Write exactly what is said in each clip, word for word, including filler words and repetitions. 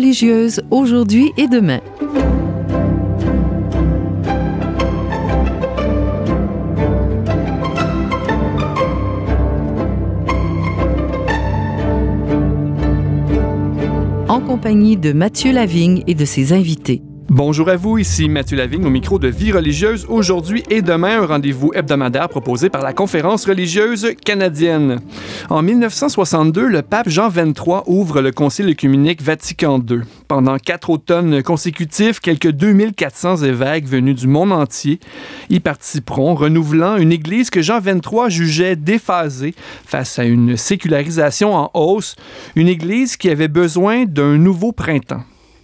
religieuse aujourd'hui et demain. En compagnie de Mathieu Lavigne et de ses invités. Bonjour à vous, ici Mathieu Lavigne au micro de Vie religieuse aujourd'hui et demain, un rendez-vous hebdomadaire proposé par la Conférence religieuse canadienne. En dix-neuf cent soixante-deux, le pape Jean vingt-trois ouvre le Concile œcuménique Vatican deux. Pendant quatre automnes consécutifs, quelques deux mille quatre cents évêques venus du monde entier y participeront, renouvelant une Église que Jean vingt-trois jugeait déphasée face à une sécularisation en hausse, une Église qui avait besoin d'un nouveau printemps.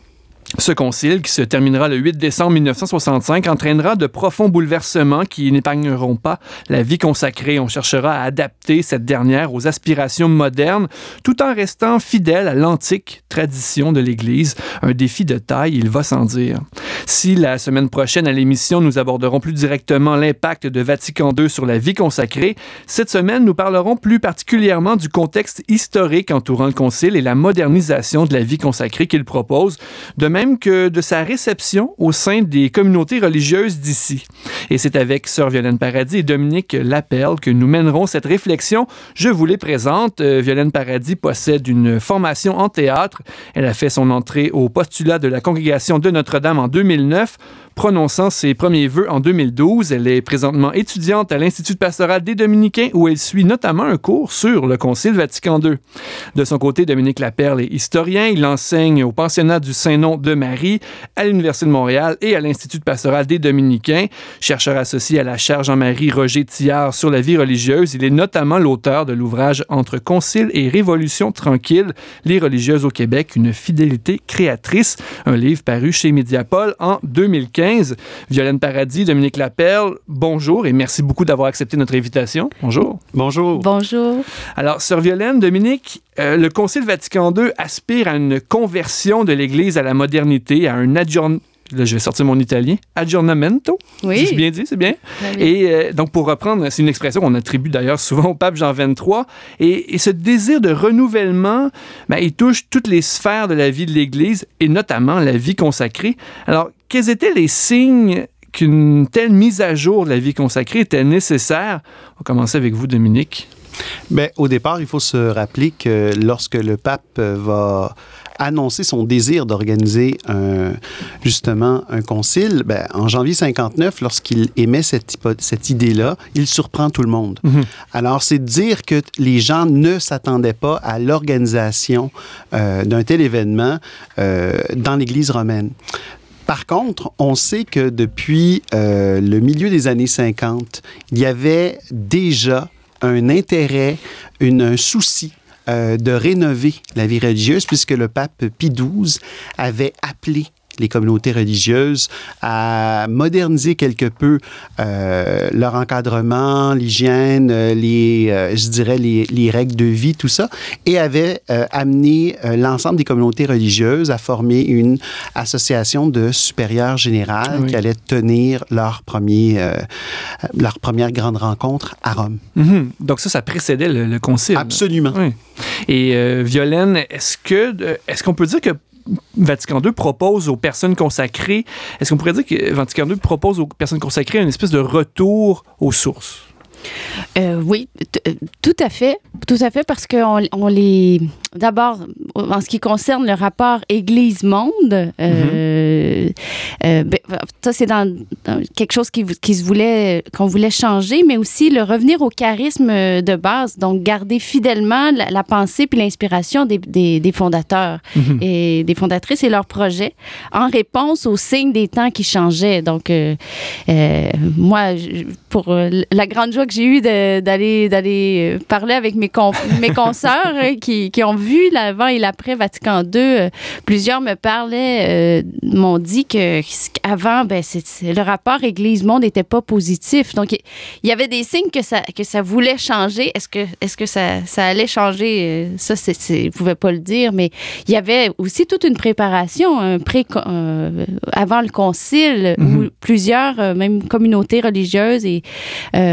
Ce concile, qui se terminera le huit décembre dix-neuf cent soixante-cinq, entraînera de profonds bouleversements qui n'épargneront pas la vie consacrée. On cherchera à adapter cette dernière aux aspirations modernes, tout en restant fidèle à l'antique tradition de l'Église. Un défi de taille, il va sans dire. Si la semaine prochaine à l'émission, nous aborderons plus directement l'impact de Vatican deux sur la vie consacrée, cette semaine, nous parlerons plus particulièrement du contexte historique entourant le concile et la modernisation de la vie consacrée qu'il propose, de même que de sa réception au sein des communautés religieuses d'ici. Et c'est avec Sœur Violaine Paradis et Dominique Lapperle que nous mènerons cette réflexion. Je vous les présente. Euh, Violaine Paradis possède une formation en théâtre. Elle a fait son entrée au postulat de la Congrégation de Notre-Dame en deux mille neuf, prononçant ses premiers vœux en deux mille douze. Elle est présentement étudiante à l'Institut pastoral des Dominicains où elle suit notamment un cours sur le Concile Vatican deux. De son côté, Dominique Lapperle est historien. Il enseigne au pensionnat du Saint-Nom de Marie, à l'Université de Montréal et à l'Institut pastoral des Dominicains. Chercheur associé à la chaire Jean-Marie Roger Thillard sur la vie religieuse, il est notamment l'auteur de l'ouvrage Entre Concile et Révolution tranquille, les religieuses au Québec, une fidélité créatrice, un livre paru chez Mediapol en deux mille quinze. Violaine Paradis, Dominique Lapperle, bonjour et merci beaucoup d'avoir accepté notre invitation. Bonjour. Bonjour. Bonjour. Alors, Sœur Violaine, Dominique, euh, le Concile Vatican deux aspire à une conversion de l'Église à la modernité, à un adjourn... Là, je vais sortir mon italien. Aggiornamento. Oui. C'est bien dit, c'est bien. Très bien. Et euh, donc, pour reprendre, c'est une expression qu'on attribue d'ailleurs souvent au pape Jean vingt-trois. Et, et ce désir de renouvellement, ben, il touche toutes les sphères de la vie de l'Église et notamment la vie consacrée. Alors, quels étaient les signes qu'une telle mise à jour de la vie consacrée était nécessaire? On va commencer avec vous, Dominique. Bien, au départ, il faut se rappeler que lorsque le pape va annoncer son désir d'organiser un, justement un concile, bien, en janvier cinquante-neuf, lorsqu'il émet cette, hypo- cette idée-là, il surprend tout le monde. Mm-hmm. Alors, c'est dire que les gens ne s'attendaient pas à l'organisation euh, d'un tel événement euh, dans l'Église romaine. Par contre, on sait que depuis euh, le milieu des années cinquante, il y avait déjà un intérêt, une, un souci euh, de rénover la vie religieuse, puisque le pape Pie douze avait appelé les communautés religieuses à moderniser quelque peu euh, leur encadrement, l'hygiène, les, euh, je dirais, les, les règles de vie, tout ça, et avait euh, amené euh, l'ensemble des communautés religieuses à former une association de supérieurs générales oui. qui allait tenir leur, premier, euh, leur première grande rencontre à Rome. Mm-hmm. Donc ça, ça précédait le, le concile. Absolument. Oui. Et euh, Violaine, est-ce que, est-ce qu'on peut dire que Vatican deux propose aux personnes consacrées, est-ce qu'on pourrait dire que Vatican deux propose aux personnes consacrées une espèce de retour aux sources? Euh, oui, t- tout à fait. Tout à fait, parce qu'on on les... D'abord, en ce qui concerne le rapport Église-monde, euh, mm-hmm. euh, ben, ça, c'est dans, dans quelque chose qui, qui se voulait, qu'on voulait changer, mais aussi le revenir au charisme de base, donc garder fidèlement la, la pensée puis l'inspiration des, des, des fondateurs mm-hmm. et des fondatrices et leurs projets, en réponse aux signes des temps qui changeaient. Donc, euh, euh, moi, pour la grande joie que j'ai eue de, d'aller, d'aller parler avec mes, con, mes consoeurs hein, qui, qui ont vu l'avant et l'après Vatican deux, euh, plusieurs me parlaient, euh, m'ont dit que qu'avant, ben, c'est, c'est, le rapport Église-monde n'était pas positif. Donc, il y, y avait des signes que ça, que ça voulait changer. Est-ce que, est-ce que ça, ça allait changer? Ça, c'est, c'est, je ne pouvais pas le dire, mais il y avait aussi toute une préparation un pré, euh, avant le concile mm-hmm. où plusieurs, euh, même communautés religieuses et euh, membres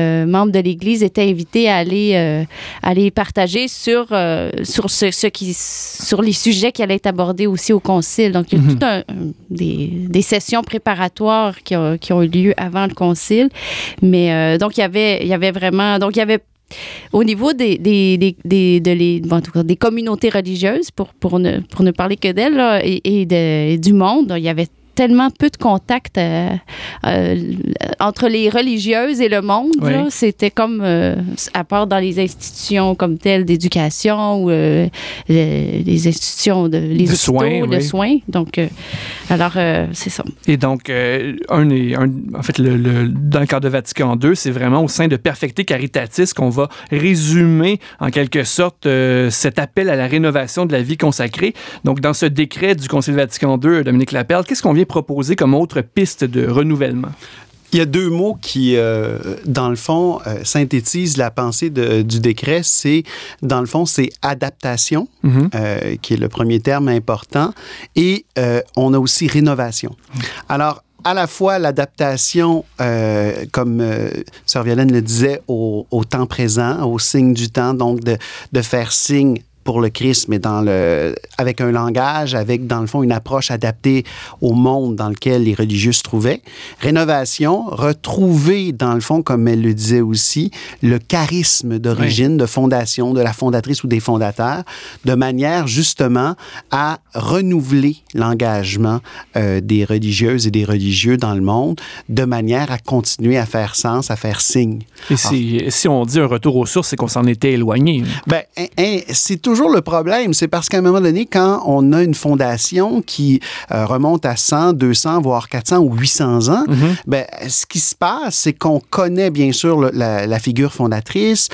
membres de l'Église étaient invités à aller, euh, à aller partager sur, euh, sur, ce, ce qui, sur les sujets qui allaient être abordés aussi au concile. Donc, il y a mm-hmm. tout un, un, des, des sessions préparatoires qui ont, qui ont eu lieu avant le concile. Mais euh, donc, il y avait, il y avait vraiment... Donc, il y avait au niveau des, des, des, des, de les, bon, en tout cas, des communautés religieuses, pour, pour, ne, pour ne parler que d'elles, là, et, et, de, et du monde, il y avait tellement peu de contact euh, euh, entre les religieuses et le monde. Oui. Là, c'était comme, euh, à part dans les institutions comme telles d'éducation ou euh, les, les institutions, de, les de hôpitaux, soins, de oui. soins. Donc, euh, alors, euh, c'est ça. Et donc, euh, un, un, en fait, le, le, dans le cadre de Vatican deux, c'est vraiment au sein de Perfecte Caritatis qu'on va résumer, en quelque sorte, euh, cet appel à la rénovation de la vie consacrée. Donc, dans ce décret du Concile Vatican deux, Dominique Lapperle, qu'est-ce qu'on vient proposer comme autre piste de renouvellement? Il y a deux mots qui, euh, dans le fond, euh, synthétisent la pensée de, du décret. C'est, dans le fond, c'est adaptation, mm-hmm. euh, qui est le premier terme important, et euh, on a aussi rénovation. Mm. Alors, à la fois l'adaptation, euh, comme euh, Sœur Violaine le disait, au, au temps présent, au signe du temps, donc de, de faire signe pour le Christ, mais dans le, avec un langage, avec, dans le fond, une approche adaptée au monde dans lequel les religieux se trouvaient. Rénovation, retrouver, dans le fond, comme elle le disait aussi, le charisme d'origine, oui. de fondation, de la fondatrice ou des fondateurs, de manière, justement, à renouveler l'engagement euh, des religieuses et des religieux dans le monde, de manière à continuer à faire sens, à faire signe. Et si, Alors, si on dit un retour aux sources, c'est qu'on s'en était éloigné. Ben, hein, hein, c'est toujours le problème, c'est parce qu'à un moment donné, quand on a une fondation qui euh, remonte à cent, deux cents, voire quatre cents ou huit cents ans, mm-hmm. ben, ce qui se passe, c'est qu'on connaît bien sûr le, la, la figure fondatrice,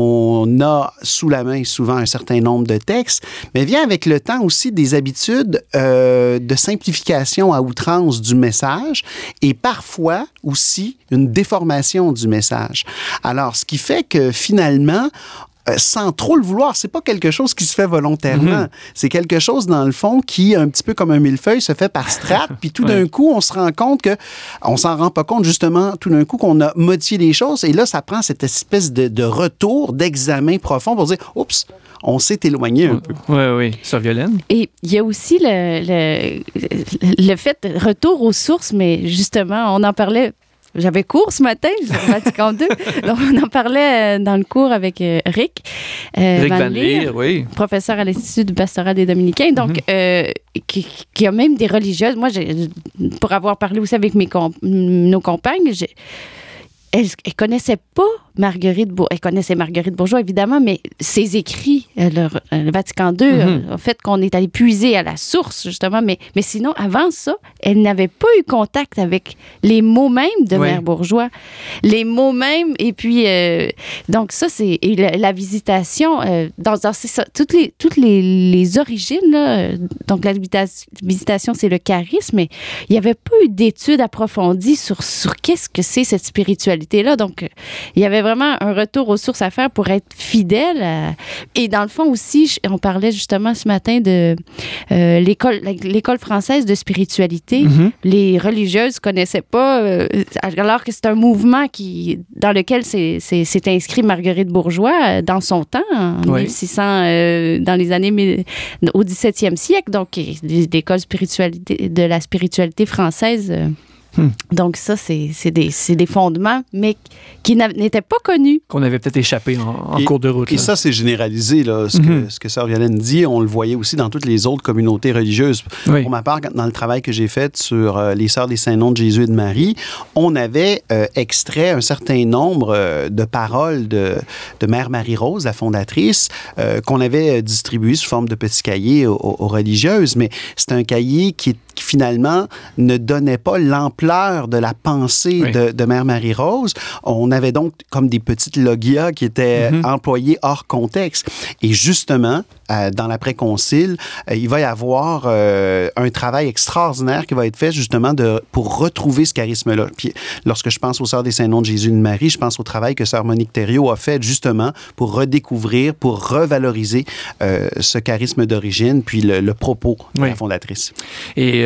on a sous la main souvent un certain nombre de textes, mais vient avec le temps aussi des habitudes euh, de simplification à outrance du message et parfois aussi une déformation du message. Alors, ce qui fait que finalement, Euh, sans trop le vouloir, c'est pas quelque chose qui se fait volontairement. Mm-hmm. C'est quelque chose, dans le fond, qui, un petit peu comme un millefeuille, se fait par strates, puis tout d'un ouais. coup, on se rend compte que, on s'en rend pas compte, justement, tout d'un coup, qu'on a modifié les choses, et là, ça prend cette espèce de, de retour, d'examen profond pour dire, oups, on s'est éloigné un peu. Oui, oui. Sœur Violaine? Et il y a aussi le, le, le fait de retour aux sources, mais justement, on en parlait. J'avais cours ce matin, sur Vatican deux. Donc, on en parlait dans le cours avec euh, Rick. Euh, Rick Van Leer, oui. Professeur à l'Institut du pastorat des Dominicains. Donc, mm-hmm. euh, qui, qui a même des religieuses. Moi, j'ai, pour avoir parlé aussi avec mes comp- nos compagnes, j'ai, elles ne connaissaient pas Marguerite Bourgeois. Elle connaissait Marguerite Bourgeois, évidemment, mais ses écrits, le, le Vatican deux, mm-hmm. a fait qu'on est allé puiser à la source, justement. Mais, mais sinon, avant ça, elle n'avait pas eu contact avec les mots mêmes de oui. Mère Bourgeois. Les mots mêmes, et puis... Euh, donc ça, c'est... Et la, la visitation, euh, dans, dans c'est ça, toutes les, toutes les, les origines, là, donc la visitation, c'est le charisme, mais il n'y avait pas eu d'études approfondies sur, sur qu'est-ce que c'est cette spiritualité-là. Donc, il y avait vraiment un retour aux sources à faire pour être fidèle. À... Et dans le fond aussi, on parlait justement ce matin de euh, l'école, l'école française de spiritualité. Mm-hmm. Les religieuses ne connaissaient pas, euh, alors que c'est un mouvement qui, dans lequel c'est, c'est, c'est inscrit Marguerite Bourgeois dans son temps, en oui. mille six cents, euh, dans les années mille, au dix-septième siècle. Donc, l'école spiritualité, de la spiritualité française... Euh, Hmm. Donc ça, c'est, c'est, des, c'est des fondements, mais qui n'étaient pas connus. Qu'on avait peut-être échappé en, en et, cours de route. Et là. ça, c'est généralisé, là, ce, mm-hmm. que, ce que Sœur Violaine dit. On le voyait aussi dans toutes les autres communautés religieuses. Oui. Pour ma part, dans le travail que j'ai fait sur euh, les Sœurs des Saints-Noms de Jésus et de Marie, on avait euh, extrait un certain nombre euh, de paroles de, de Mère Marie-Rose, la fondatrice, euh, qu'on avait distribué sous forme de petits cahiers aux, aux religieuses. Mais c'est un cahier qui, qui finalement ne donnait pas l'ampleur de la pensée oui. de, de Mère Marie-Rose. On avait donc comme des petites logias qui étaient mm-hmm. employées hors contexte. Et justement, euh, dans l'après-concile, euh, il va y avoir euh, un travail extraordinaire qui va être fait justement de, pour retrouver ce charisme-là. Puis lorsque je pense aux Sœurs des Saints-Noms de Jésus et de Marie, je pense au travail que Sœur Monique Thériault a fait justement pour redécouvrir, pour revaloriser euh, ce charisme d'origine, puis le, le propos de oui. la fondatrice. Et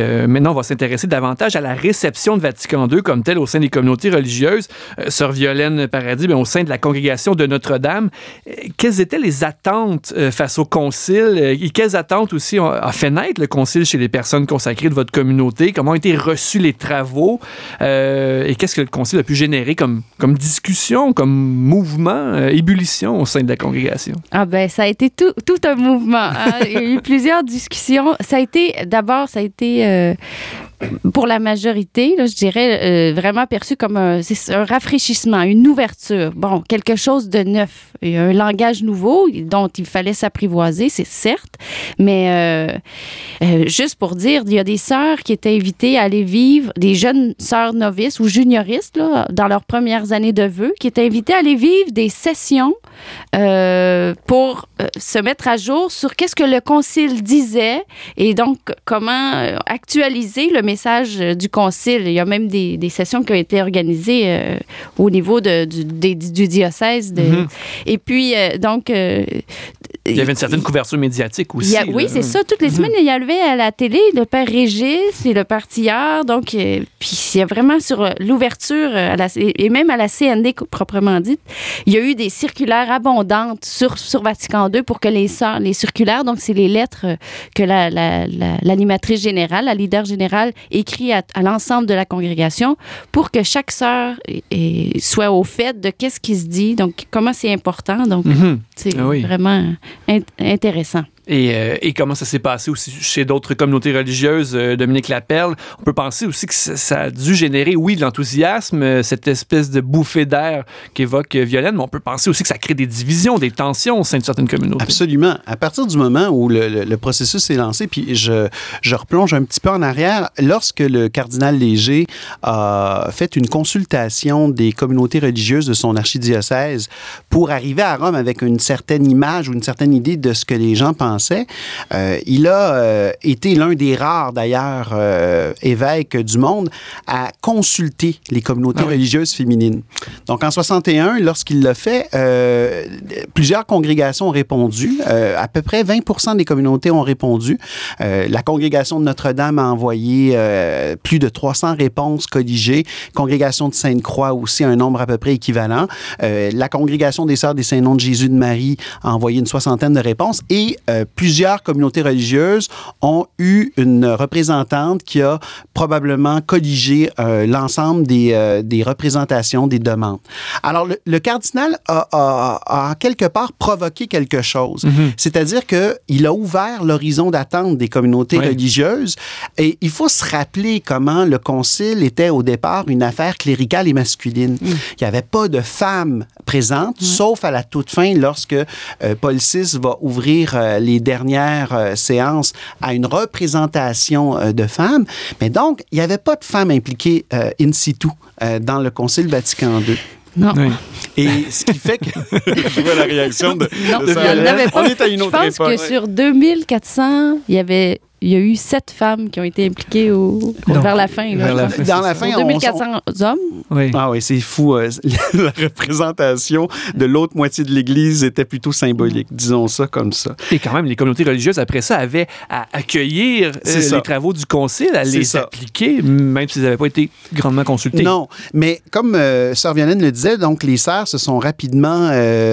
euh, maintenant, on va s'intéresser davantage à la réception de Vatican deux comme telle au sein des communautés religieuses. Euh, Sœur Violaine Paradis, bien, au sein de la congrégation de Notre-Dame, euh, quelles étaient les attentes euh, face au concile euh, et quelles attentes aussi ont, a fait naître le concile chez les personnes consacrées de votre communauté? Comment ont été reçus les travaux euh, et qu'est-ce que le concile a pu générer comme, comme discussion, comme mouvement, euh, ébullition au sein de la congrégation? Ah ben, ça a été tout, tout un mouvement. Hein? Il y a eu plusieurs discussions. Ça a été, d'abord, ça a été, euh, pour la majorité, là, je dirais, euh, vraiment perçu comme un, c'est un rafraîchissement, une ouverture. Bon, quelque chose de neuf. Il y a un langage nouveau dont il fallait s'apprivoiser, c'est certes, mais euh, euh, juste pour dire, il y a des sœurs qui étaient invitées à aller vivre, des jeunes sœurs novices ou junioristes, là, dans leurs premières années de vœux, qui étaient invitées à aller vivre des sessions euh, pour euh, se mettre à jour sur qu'est-ce que le concile disait et donc comment euh, actualiser le message euh, du concile. Il y a même des, des sessions qui ont été organisées euh, au niveau de, du, des, du diocèse. De, mm-hmm. Et puis, euh, donc... Euh, il y avait une certaine couverture médiatique aussi. A, oui, c'est ça. Toutes les semaines, mm-hmm. il y avait à la télé le père Régis et le père Tillard. Donc, euh, puis il y a vraiment sur l'ouverture à la, et même à la C N D proprement dite, il y a eu des circulaires abondantes sur, sur Vatican deux pour que les sœurs, les circulaires, donc c'est les lettres que la, la, la, l'animatrice générale, la leader générale écrit à, à l'ensemble de la congrégation pour que chaque sœur et, et soit au fait de qu'est-ce qui se dit, donc comment c'est important. Donc, mm-hmm. c'est ah oui. vraiment int- intéressant. Et, euh, et comment ça s'est passé aussi chez d'autres communautés religieuses, euh, Dominique Lapperle? On peut penser aussi que ça, ça a dû générer, oui, de l'enthousiasme, euh, cette espèce de bouffée d'air qu'évoque euh, Violaine, mais on peut penser aussi que ça crée des divisions, des tensions au sein de certaines communautés. Absolument. À partir du moment où le, le, le processus est lancé, puis je, je replonge un petit peu en arrière, lorsque le cardinal Léger a fait une consultation des communautés religieuses de son archidiocèse pour arriver à Rome avec une certaine image ou une certaine idée de ce que les gens pensent, Euh, il a euh, été l'un des rares, d'ailleurs, euh, évêques du monde à consulter les communautés ah oui. religieuses féminines. Donc, en soixante et un, lorsqu'il l'a fait, euh, plusieurs congrégations ont répondu. Euh, à peu près vingt pour cent des communautés ont répondu. Euh, la congrégation de Notre-Dame a envoyé euh, plus de trois cents réponses colligées. Congrégation de Sainte-Croix aussi, un nombre à peu près équivalent. Euh, la congrégation des Sœurs des Saints-Noms de Jésus de Marie a envoyé une soixantaine de réponses et euh, plusieurs communautés religieuses ont eu une représentante qui a probablement colligé euh, l'ensemble des, euh, des représentations, des demandes. Alors, le, le cardinal a, a, a quelque part provoqué quelque chose. Mm-hmm. C'est-à-dire qu'il a ouvert l'horizon d'attente des communautés oui. religieuses et il faut se rappeler comment le concile était au départ une affaire cléricale et masculine. Mm. Il n'y avait pas de femmes présentes, mm. sauf à la toute fin lorsque euh, Paul six va ouvrir euh, les dernières euh, séances à une représentation euh, de femmes. Mais donc, il n'y avait pas de femmes impliquées euh, in situ euh, dans le Concile Vatican deux. Non. Oui. Et ce qui fait que... Je vois la réaction de... Non, de il n'y en avait pas. On est à une autre époque. Je pense époque. que sur deux mille quatre cents, il y avait... Il y a eu sept femmes qui ont été impliquées au, Donc, vers la fin. Là, vers la fin dans la fin, deux mille quatre cents on... hommes. Oui. Ah oui, c'est fou. Euh, la représentation de l'autre moitié de l'Église était plutôt symbolique, disons ça comme ça. Et quand même, les communautés religieuses, après ça, avaient à accueillir euh, les travaux du Concile, à c'est les ça. appliquer, même s'ils n'avaient pas été grandement consultés. Non, mais comme euh, Sœur Violaine le disait, donc les sœurs se sont rapidement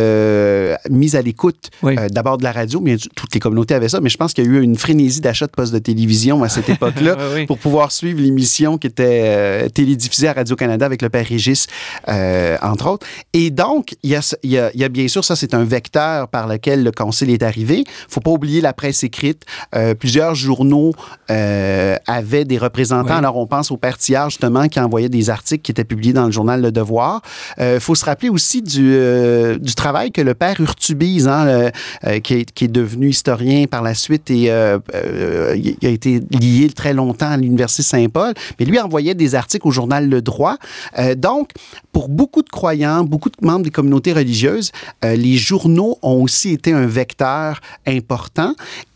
euh, mises à l'écoute. Oui. Euh, d'abord de la radio, bien toutes les communautés avaient ça, mais je pense qu'il y a eu une frénésie d'achat de postes de télévision à cette époque-là oui, oui. pour pouvoir suivre l'émission qui était euh, télédiffusée à Radio-Canada avec le père Régis, euh, entre autres. Et donc, il y a, y, a, y a bien sûr, ça c'est un vecteur par lequel le concile est arrivé. Il ne faut pas oublier la presse écrite. Euh, plusieurs journaux euh, avaient des représentants. Oui. Alors, on pense au père Tillard, justement, qui envoyait des articles qui étaient publiés dans le journal Le Devoir. Il euh, faut se rappeler aussi du, euh, du travail que le père Urtubise, hein, le, euh, qui, est, qui est devenu historien par la suite et euh, euh, il a été lié très longtemps à l'Université Saint-Paul, mais lui envoyait des articles au journal Le Droit. Euh, donc, pour beaucoup de croyants, beaucoup de membres des communautés religieuses, euh, les journaux ont aussi été un vecteur important et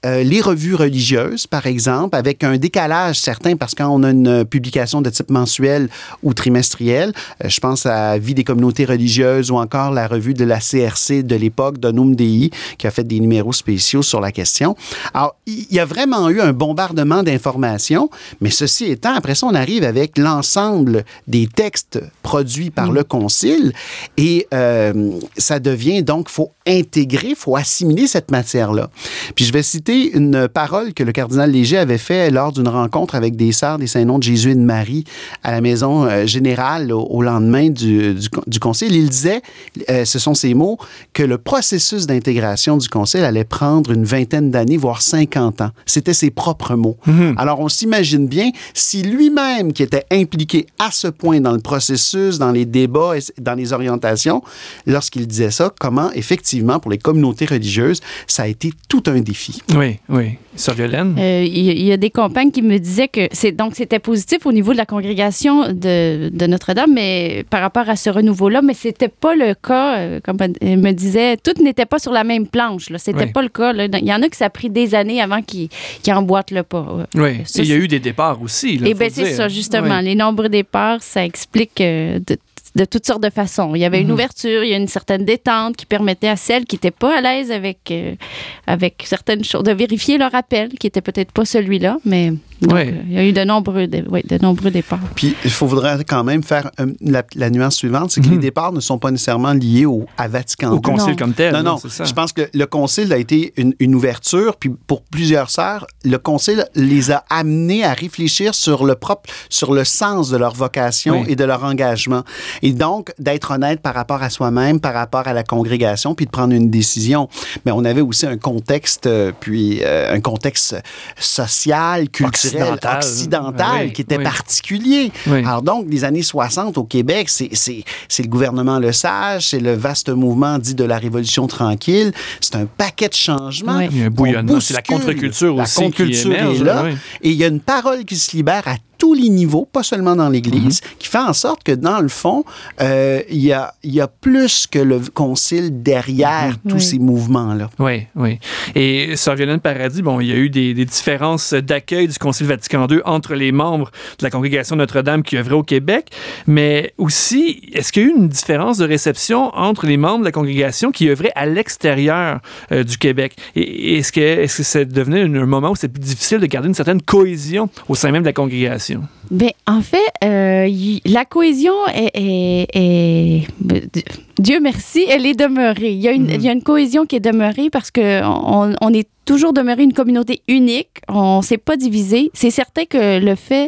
euh, les revues religieuses, par exemple, avec un décalage certain, parce que quand on a une publication de type mensuel ou trimestriel, euh, je pense à Vie des communautés religieuses ou encore la revue de la C R C de l'époque, Donum Dei, qui a fait des numéros spéciaux sur la question. Alors, il y a vraiment eu un bombardement d'informations, mais ceci étant, après ça, on arrive avec l'ensemble des textes produits par mmh. le Concile et euh, ça devient donc, il faut intégrer, il faut assimiler cette matière-là. Puis je vais citer une parole que le cardinal Léger avait fait lors d'une rencontre avec des sœurs des Saints-Noms de Jésus et de Marie à la Maison euh, Générale au, au lendemain du, du, du Concile. Il disait, euh, ce sont ces mots, que le processus d'intégration du Concile allait prendre une vingtaine d'années, voire cinquante ans. C'était ses propres mots. Mm-hmm. Alors on s'imagine bien, si lui-même qui était impliqué à ce point dans le processus, dans les débats, dans les orientations, lorsqu'il disait ça, comment effectivement pour les communautés religieuses, ça a été tout un défi. Oui, oui. Sœur Violaine? Euh, il y, y a des compagnes qui me disaient que c'est, donc c'était positif au niveau de la congrégation de, de Notre-Dame, mais par rapport à ce renouveau-là, mais c'était pas le cas, euh, comme elle me disait, tout n'était pas sur la même planche. Là. C'était oui. pas le cas. Là. Il y en a que ça a pris des années avant qu'ils, qu'ils emboîtent le pas. Oui, ça, et il y a eu des départs aussi. Et bien, c'est dire. ça, justement. Oui. Les nombreux départs, ça explique euh, de, de toutes sortes de façons. Il y avait mm-hmm. une ouverture, il y a une certaine détente qui permettait à celles qui n'étaient pas à l'aise avec, euh, avec certaines choses, de vérifier leur appel, qui n'était peut-être pas celui-là, mais donc, ouais. euh, il y a eu de nombreux, de, ouais, de nombreux départs. Puis, il faudrait quand même faire euh, la, la nuance suivante, c'est que mm-hmm. les départs ne sont pas nécessairement liés au, à Vatican deux. Au Concile non. comme tel. Non, non. C'est ça. Je pense que le Concile a été une, une ouverture, puis pour plusieurs sœurs, le Concile les a amenés à réfléchir sur le propre, sur le sens de leur vocation oui. et de leur engagement. Et donc, d'être honnête par rapport à soi-même, par rapport à la congrégation, puis de prendre une décision. Mais on avait aussi un contexte, euh, puis euh, un contexte social, culturel, occidental, occidental oui, qui était oui. particulier. Oui. Alors donc, les années soixante au Québec, c'est, c'est, c'est le gouvernement Le Sage, c'est le vaste mouvement dit de la Révolution tranquille. C'est un paquet de changements. Oui. Il y a un bouillonnement. C'est la contre-culture aussi la contre-culture qui émerge. Est là. Oui. Et il y a une parole qui se libère à tous les niveaux, pas seulement dans l'Église, mm-hmm. qui fait en sorte que, dans le fond, euh, il y a, il y a plus que le Concile derrière mm-hmm. tous oui. ces mouvements-là. Oui, oui. Et Sœur Violaine Paradis, bon, il y a eu des, des différences d'accueil du Concile Vatican deux entre les membres de la Congrégation Notre-Dame qui œuvraient au Québec, mais aussi, est-ce qu'il y a eu une différence de réception entre les membres de la Congrégation qui œuvraient à l'extérieur euh, du Québec? Et est-ce que, est-ce que ça devenait un moment où c'est plus difficile de garder une certaine cohésion au sein même de la Congrégation? Bien, en fait, euh, y, la cohésion est, est, est, Dieu merci, elle est demeurée. Il y a une, mm-hmm. il y a une cohésion qui est demeurée parce qu'on on est toujours demeuré une communauté unique. On ne s'est pas divisé. C'est certain que le fait,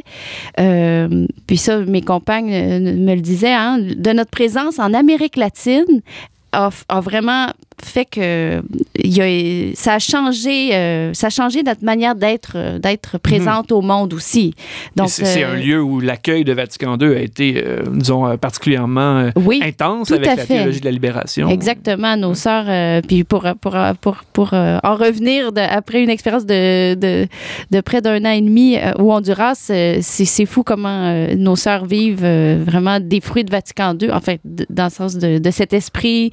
euh, puis ça, mes compagnes me le disaient, hein, de notre présence en Amérique latine, A, a vraiment fait que y a, ça a changé euh, ça a changé notre manière d'être d'être présente mmh. au monde aussi. Donc c'est, euh, c'est un lieu où l'accueil de Vatican deux a été euh, disons particulièrement oui, intense avec la fait. théologie de la libération. Exactement, nos sœurs euh, puis pour pour pour pour euh, en revenir de, après une expérience de, de de près d'un an et demi euh, au Honduras, euh, c'est c'est fou comment euh, nos sœurs vivent euh, vraiment des fruits de Vatican deux, en fait de, dans le sens de de cet esprit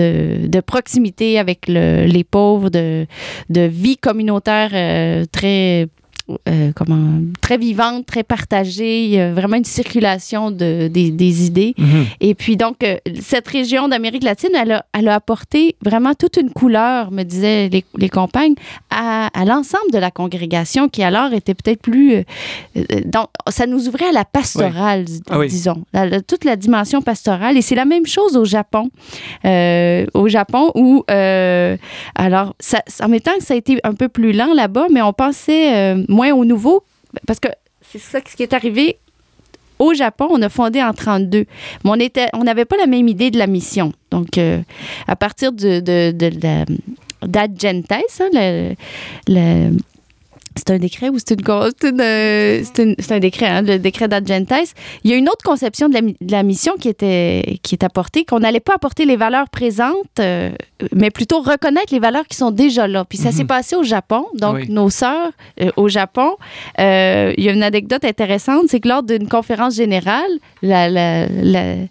de de proximité avec le, les pauvres, de, de vie communautaire euh, très, euh, comment, très vivante, très partagée. Il y a vraiment une circulation de, des, des idées. Mm-hmm. Et puis donc, euh, cette région d'Amérique latine, elle a, elle a apporté vraiment toute une couleur, me disaient les, les compagnes, à, à l'ensemble de la congrégation qui alors était peut-être plus... Euh, donc, ça nous ouvrait à la pastorale, oui. ah, oui. disons, la, la, toute la dimension pastorale. Et c'est la même chose au Japon. Euh, au Japon où, euh, alors, ça, en même temps que ça a été un peu plus lent là-bas, mais on pensait euh, moins au nouveau, parce que c'est ça ce qui est arrivé. Au Japon, on a fondé en trente-deux, mais on était, on n'avait pas la même idée de la mission. Donc, euh, à partir de, de, de, de la d'Agentes, hein, le, le, c'est un décret ou c'est une, c'est une, c'est une, c'est un décret, hein, le décret d'Agentes. Il y a une autre conception de la, de la mission qui était qui est apportée, qu'on n'allait pas apporter les valeurs présentes, euh, mais plutôt reconnaître les valeurs qui sont déjà là. Puis ça mm-hmm. s'est passé au Japon. Donc, oui. nos sœurs euh, au Japon, euh, il y a une anecdote intéressante, c'est que lors d'une conférence générale, la, la, la,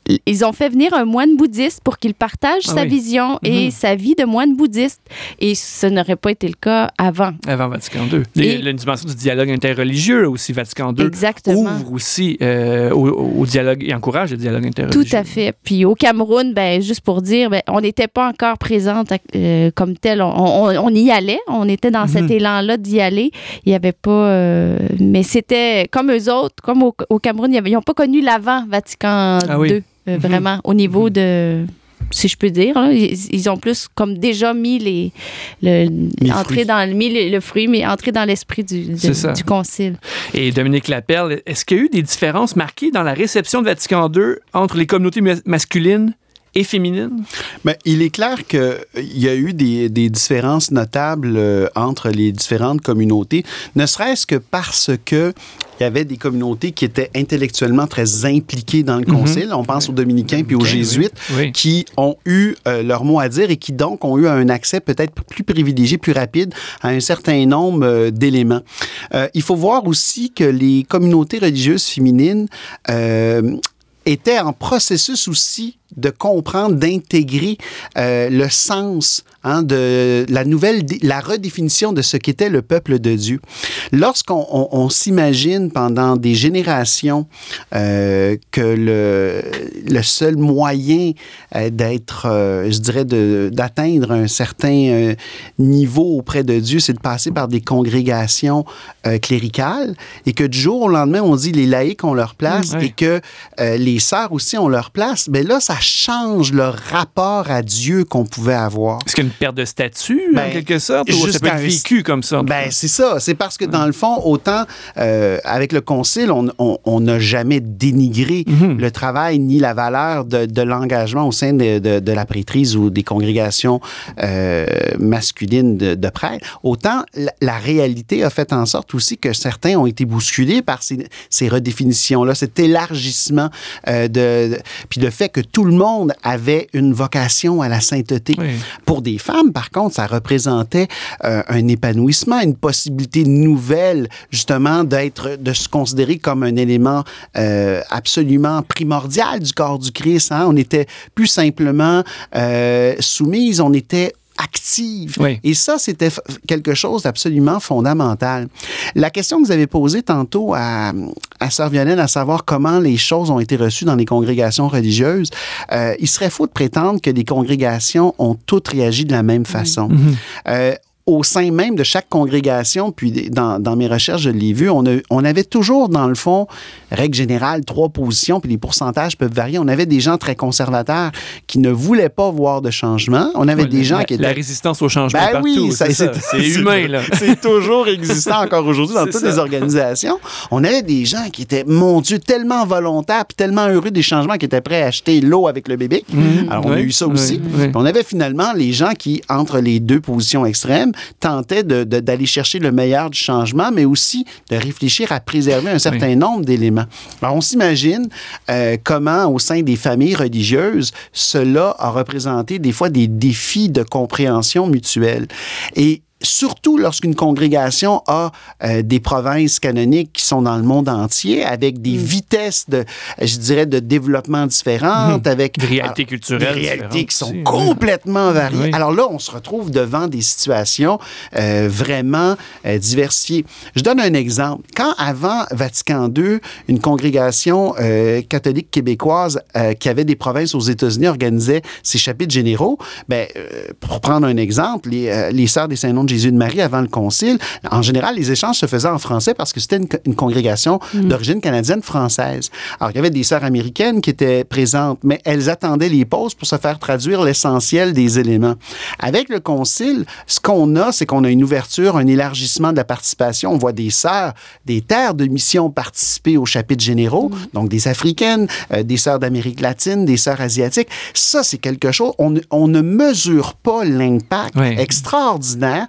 ils ont fait venir un moine bouddhiste pour qu'il partage Ah sa oui. vision et Mhm. sa vie de moine bouddhiste. Et ce n'aurait pas été le cas avant. Avant Vatican deux. Il y a Et- une dimension du dialogue interreligieux aussi, Vatican deux. Exactement. Ouvre aussi euh, au, au dialogue et encourage le dialogue interreligieux. Tout à fait. Puis au Cameroun, ben, juste pour dire, ben, on n'était pas encore présente euh, comme tel. On, on, on y allait. On était dans Mhm. cet élan-là d'y aller. Il n'y avait pas... euh, mais c'était comme eux autres, comme au, au Cameroun, il y avait- ils n'ont pas connu l'avant Vatican Ah oui. deux, euh, Mhm. vraiment, au niveau de... Si je peux dire, là, ils, ils ont plus comme déjà mis les, le, le entré fruit. dans mis le, le fruit, mais entré dans l'esprit du, de- C'est ça. du concile. Et Dominique Lapperle, est-ce qu'il y a eu des différences marquées dans la réception de Vatican deux entre les communautés mas- masculines et féminines? Bien, il est clair qu'il y a eu des, des différences notables euh, entre les différentes communautés, ne serait-ce que parce que il y avait des communautés qui étaient intellectuellement très impliquées dans le concile. On pense aux dominicains puis aux Ok, jésuites oui. Oui. qui ont eu euh, leur mot à dire et qui donc ont eu un accès peut-être plus privilégié, plus rapide à un certain nombre euh, d'éléments. Euh, il faut voir aussi que les communautés religieuses féminines euh, étaient en processus aussi de comprendre, d'intégrer euh, le sens hein, de la nouvelle, la redéfinition de ce qu'était le peuple de Dieu. Lorsqu'on on, on s'imagine pendant des générations euh, que le, le seul moyen euh, d'être, euh, je dirais, de, d'atteindre un certain euh, niveau auprès de Dieu, c'est de passer par des congrégations euh, cléricales et que du jour au lendemain, on dit les laïcs ont leur place Mmh, ouais. et que euh, les sœurs aussi ont leur place, bien là, ça change le rapport à Dieu qu'on pouvait avoir. Est-ce qu'il y a une perte de statut, Ben, en quelque sorte, ou ça peut jusqu'à être un- vécu comme ça? en tout Ben, cas? c'est ça. C'est parce que, dans le fond, autant euh, avec le Concile, on on- on n'a jamais dénigré Mhm. le travail ni la valeur de, de l'engagement au sein de, de- de la prêtrise ou des congrégations euh, masculines de, de prêtres. Autant la, la réalité a fait en sorte aussi que certains ont été bousculés par ces, ces redéfinitions-là, cet élargissement euh, de, de- puis le fait que tout le monde avait une vocation à la sainteté. Oui. Pour des femmes, par contre, ça représentait euh, un épanouissement, une possibilité nouvelle, justement, d'être, de se considérer comme un élément euh, absolument primordial du corps du Christ. Hein? On n'était plus simplement euh, soumise, on était active. Oui. Et ça, c'était f- quelque chose d'absolument fondamental. La question que vous avez posée tantôt à, à Sœur Violaine, à savoir comment les choses ont été reçues dans les congrégations religieuses, euh, il serait faux de prétendre que les congrégations ont toutes réagi de la même façon. Mhm. Euh, au sein même de chaque congrégation, puis dans, dans mes recherches, je l'ai vu, on, a, on avait toujours, dans le fond, règle générale, trois positions, puis les pourcentages peuvent varier. On avait des gens très conservateurs qui ne voulaient pas voir de changement. On avait Ouais, des la, gens la- qui étaient... La résistance au changement Ben partout, oui, c'est, ça, ça. C'est humain, là. C'est toujours existant encore aujourd'hui dans C'est toutes ça. les organisations. On avait des gens qui étaient, mon Dieu, tellement volontaires puis tellement heureux des changements qu'ils étaient prêts à acheter l'eau avec le bébé. Mhm. Alors, on a Oui, eu ça oui, aussi. oui. Puis on avait finalement les gens qui, entre les deux positions extrêmes, tentaient de, de- d'aller chercher le meilleur du changement, mais aussi de réfléchir à préserver un certain nombre d'éléments. Alors, on s'imagine euh, comment, au sein des familles religieuses, cela a représenté des fois des défis de compréhension mutuelle. Et surtout lorsqu'une congrégation a euh, des provinces canoniques qui sont dans le monde entier, avec des Mm. vitesses de, je dirais, de développement différentes, Mhm. avec Des réalités alors, culturelles des réalités différentes qui sont aussi, oui. complètement variées. Oui. Alors là, on se retrouve devant des situations euh, vraiment euh, diversifiées. Je donne un exemple. Quand avant Vatican deux, une congrégation euh, catholique québécoise euh, qui avait des provinces aux États-Unis organisait ses chapitres généraux, ben, euh, pour prendre un exemple, les, euh, les Sœurs des Saints-Noms de Jésus de Marie avant le concile, en général, les échanges se faisaient en français parce que c'était une, une congrégation Mm. d'origine canadienne-française. Alors, il y avait des sœurs américaines qui étaient présentes, mais elles attendaient les pauses pour se faire traduire l'essentiel des éléments. Avec le concile, ce qu'on a, c'est qu'on a une ouverture, un élargissement de la participation. On voit des sœurs des terres de mission participer aux chapitres généraux, donc des Africaines, euh, des sœurs d'Amérique latine, des sœurs asiatiques. Ça, c'est quelque chose, on, ne- on ne mesure pas l'impact Oui. extraordinaire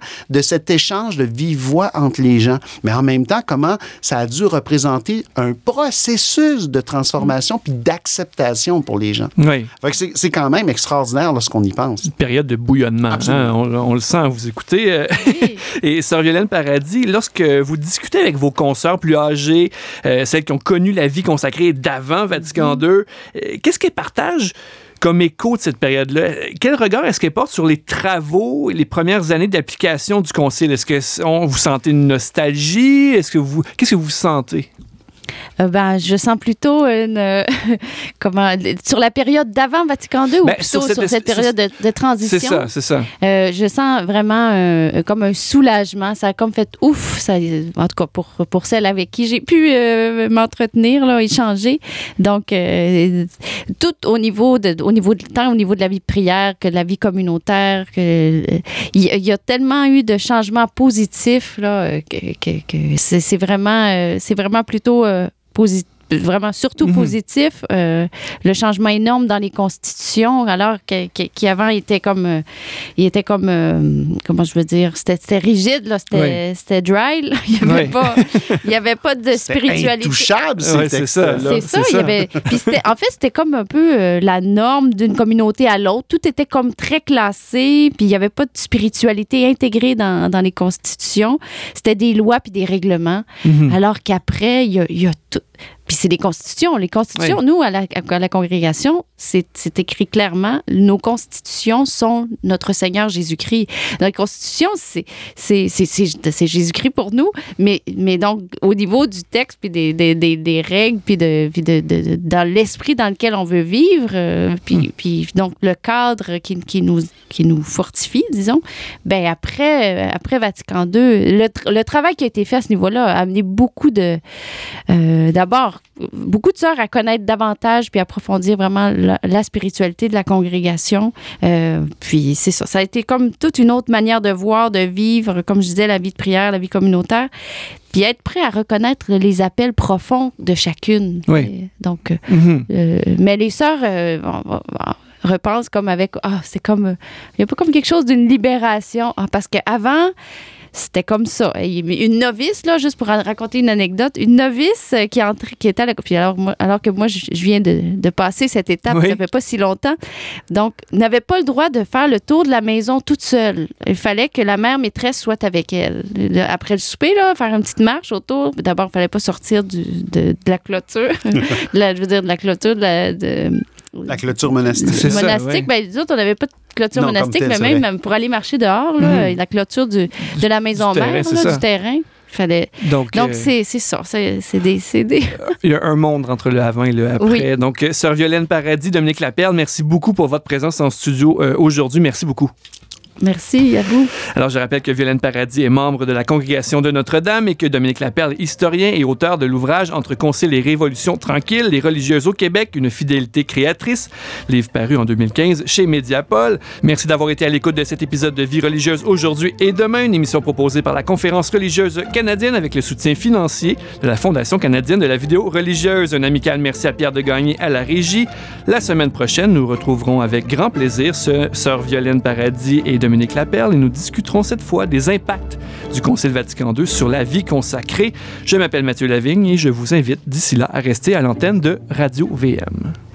de cet échange de vive voix entre les gens. Mais en même temps, comment ça a dû représenter un processus de transformation puis d'acceptation pour les gens. Oui. Fait que c'est, c'est quand même extraordinaire lorsqu'on y pense. Une période de bouillonnement. Hein? On, on le sent, vous écoutez. Oui. Et sœur Violaine Paradis, lorsque vous discutez avec vos consoeurs plus âgées, euh, celles qui ont connu la vie consacrée d'avant Vatican deux, euh, qu'est-ce qu'elles partagent comme écho de cette période-là? Quel regard est-ce qu'elle porte sur les travaux et les premières années d'application du Concile? Est-ce que on, vous sentez une nostalgie? Est-ce que vous, qu'est-ce que vous sentez? Euh, ben, je sens plutôt une, euh, comment, sur la période d'avant Vatican deux ou ben, plutôt sur cette, sur cette période de, de transition. C'est ça, c'est ça. Euh, je sens vraiment euh, comme un soulagement. Ça a comme fait ouf, ça, en tout cas pour, pour celles avec qui j'ai pu euh, m'entretenir, là, échanger. Donc, euh, tout au niveau, de, au niveau de tant au niveau de la vie de prière que de la vie communautaire, que il euh, y, y a tellement eu de changements positifs là, que, que, que c'est, c'est, vraiment, euh, c'est vraiment plutôt euh, positif. Vraiment surtout mm-hmm. positif, euh, le changement énorme dans les constitutions, alors que, que, qui avant était comme, euh, il était comme, euh, comment je veux dire, c'était, c'était rigide, là, c'était, oui. c'était dry, là. Il n'y avait, oui. pas, il y avait pas de spiritualité. C'était intouchable, c'est, ouais, c'est ça. Là. C'est, c'est ça, ça. Il y avait, puis c'était, en fait, c'était comme un peu euh, la norme d'une communauté à l'autre. Tout était comme très classé, puis il n'y avait pas de spiritualité intégrée dans, dans les constitutions. C'était des lois puis des règlements, mm-hmm. alors qu'après, il y a, il y a tout... Puis c'est des constitutions. Les constitutions, oui. nous, à la, à la congrégation, c'est, c'est écrit clairement, nos constitutions sont notre Seigneur Jésus-Christ. Dans les constitutions, c'est, c'est, c'est, c'est, c'est Jésus-Christ pour nous, mais, mais donc, au niveau du texte, puis des, des, des, des règles, puis, de, puis de, de, de, dans l'esprit dans lequel on veut vivre, euh, puis, mm. puis donc le cadre qui, qui, nous, qui nous fortifie, disons, bien après, après Vatican deux, le, le travail qui a été fait à ce niveau-là a amené beaucoup de... Euh, d'abord, beaucoup de sœurs à connaître davantage puis approfondir vraiment la, la spiritualité de la congrégation. Euh, puis c'est ça. Ça a été comme toute une autre manière de voir, de vivre, comme je disais, la vie de prière, la vie communautaire. Puis être prêt à reconnaître les appels profonds de chacune. Oui. Et donc, mm-hmm. euh, mais les sœurs... Euh, repensent comme avec... Ah, c'est comme... Il y a pas comme quelque chose d'une libération. Ah, parce qu'avant... C'était comme ça. Une novice, là, juste pour raconter une anecdote, une novice qui, entrait, qui était à la... Puis alors, moi, alors que moi, je, je viens de, de passer cette étape, oui. ça fait pas si longtemps, donc, n'avait pas le droit de faire le tour de la maison toute seule. Il fallait que la mère maîtresse soit avec elle. Après le souper, là, faire une petite marche autour. D'abord, il fallait pas sortir du, de, de la clôture. la, je veux dire, de la clôture de la... De, La clôture monastique. C'est monastique, ça, ouais. ben, nous autres, on n'avait pas de clôture non, monastique, mais même, même pour aller marcher dehors, là, mm-hmm. la clôture du, de la maison du mère, terrain, là, du terrain. Fallait... Donc, Donc euh... c'est, c'est ça, c'est, c'est, des, c'est des... Il y a un monde entre le avant et le après. Oui. Donc, euh, sœur Violaine Paradis, Dominique Laperle, merci beaucoup pour votre présence en studio euh, aujourd'hui. Merci beaucoup. Merci à vous. Alors, je rappelle que Violaine Paradis est membre de la Congrégation de Notre-Dame et que Dominique Laperle est historien et auteur de l'ouvrage Entre Concile et Révolution tranquille, les religieuses au Québec, une fidélité créatrice, livre paru en deux mille quinze chez Mediapol. Merci d'avoir été à l'écoute de cet épisode de Vie religieuse aujourd'hui et demain, une émission proposée par la Conférence religieuse canadienne avec le soutien financier de la Fondation canadienne de la vidéo religieuse. Un amical merci à Pierre Degagné à la régie. La semaine prochaine, nous retrouverons avec grand plaisir ce, sœur Violaine Paradis et Dominique Laperle et nous discuterons cette fois des impacts du Concile Vatican deux sur la vie consacrée. Je m'appelle Mathieu Lavigne et je vous invite d'ici là à rester à l'antenne de Radio V M.